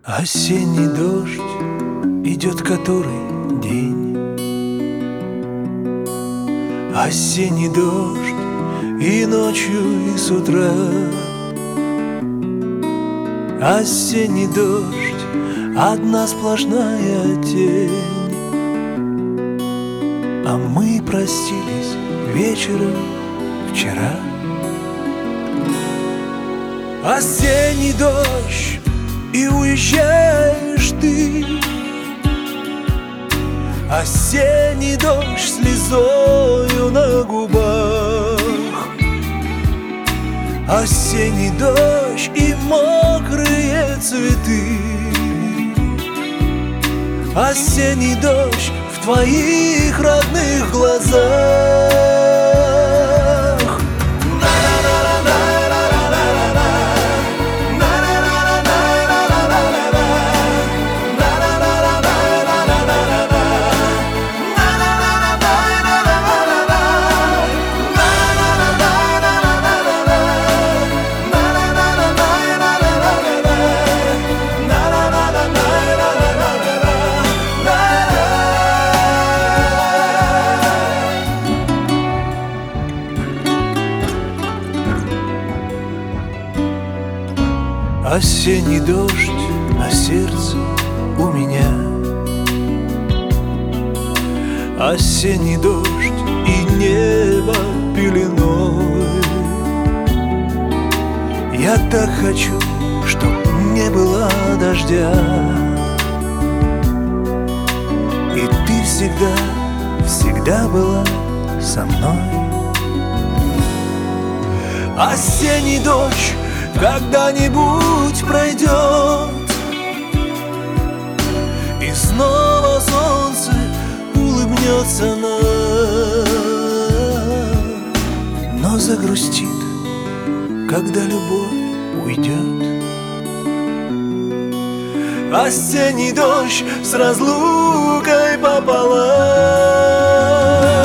Осенний дождь идет который день. Осенний дождь и ночью, и с утра. Осенний дождь, одна сплошная тень. А мы простились вечером вчера. Осенний дождь, и уезжаешь ты. Осенний дождь слезою на губах. Осенний дождь и мокрые цветы. Осенний дождь в твоих родных глазах. Осенний дождь на сердце у меня. Осенний дождь и небо пеленой. Я так хочу, чтоб не было дождя. И ты всегда, всегда была со мной. Осенний дождь когда-нибудь пройдет, и снова солнце улыбнется нам, но загрустит, когда любовь уйдет. Осенний дождь с разлукой пополам.